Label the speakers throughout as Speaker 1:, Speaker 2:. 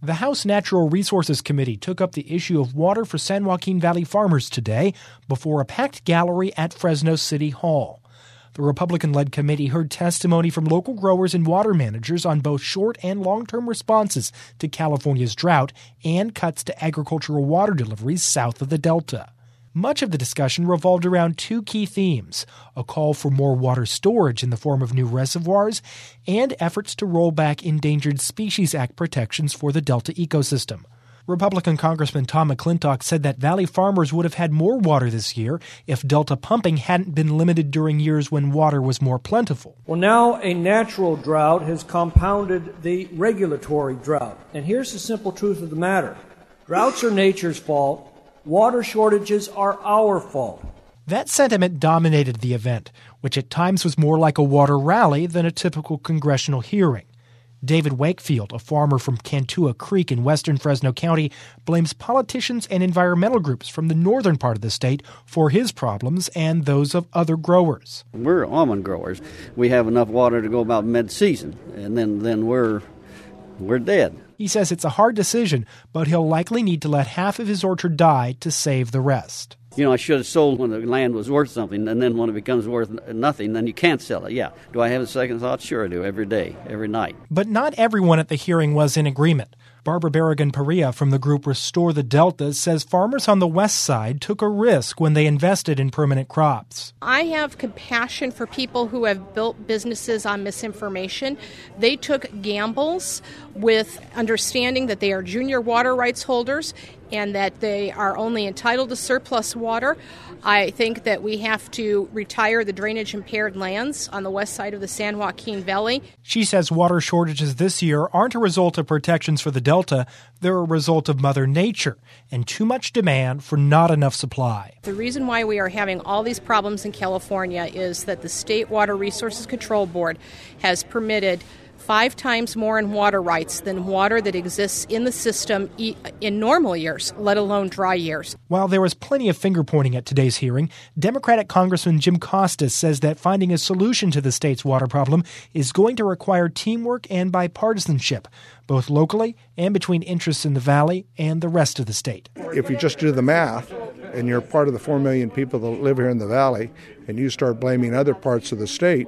Speaker 1: The House Natural Resources Committee took up the issue of water for San Joaquin Valley farmers today before a packed gallery at Fresno City Hall. The Republican-led committee heard testimony from local growers and water managers on both short and long-term responses to California's drought and cuts to agricultural water deliveries south of the Delta. Much of the discussion revolved around two key themes: a call for more water storage in the form of new reservoirs and efforts to roll back Endangered Species Act protections for the Delta ecosystem. Republican Congressman Tom McClintock said that Valley farmers would have had more water this year if Delta pumping hadn't been limited during years when water was more plentiful.
Speaker 2: Well, now a natural drought has compounded the regulatory drought. And here's the simple truth of the matter. Droughts are nature's fault. Water shortages are our fault.
Speaker 1: That sentiment dominated the event, which at times was more like a water rally than a typical congressional hearing. David Wakefield, a farmer from Cantua Creek in western Fresno County, blames politicians and environmental groups from the northern part of the state for his problems and those of other growers.
Speaker 3: We're almond growers. We have enough water to go about mid-season, and then we're dead.
Speaker 1: He says it's a hard decision, but he'll likely need to let half of his orchard die to save the rest.
Speaker 3: I should have sold when the land was worth something, and then when it becomes worth nothing, then you can't sell it. Yeah. Do I have a second thought? Sure I do, every day, every night.
Speaker 1: But not everyone at the hearing was in agreement. Barbara Barragan-Perea from the group Restore the Delta says farmers on the west side took a risk when they invested in permanent crops.
Speaker 4: I have compassion for people who have built businesses on misinformation. They took gambles with understanding that they are junior water rights holders and that they are only entitled to surplus water. I think that we have to retire the drainage-impaired lands on the west side of the San Joaquin Valley.
Speaker 1: She says water shortages this year aren't a result of protections for the Delta. They're a result of Mother Nature and too much demand for not enough supply.
Speaker 4: The reason why we are having all these problems in California is that the State Water Resources Control Board has permitted 5 times more in water rights than water that exists in the system in normal years, let alone dry years.
Speaker 1: While there was plenty of finger-pointing at today's hearing, Democratic Congressman Jim Costas says that finding a solution to the state's water problem is going to require teamwork and bipartisanship, both locally and between interests in the valley and the rest of the state.
Speaker 5: If you just do the math, and you're part of the 4 million people that live here in the valley, and you start blaming other parts of the state,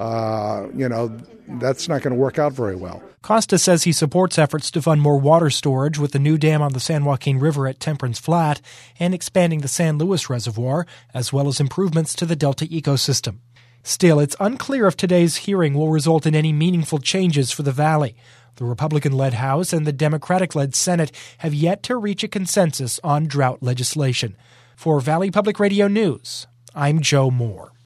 Speaker 5: that's not going to work out very well.
Speaker 1: Costa says he supports efforts to fund more water storage with the new dam on the San Joaquin River at Temperance Flat and expanding the San Luis Reservoir, as well as improvements to the Delta ecosystem. Still, it's unclear if today's hearing will result in any meaningful changes for the valley. The Republican-led House and the Democratic-led Senate have yet to reach a consensus on drought legislation. For Valley Public Radio News, I'm Joe Moore.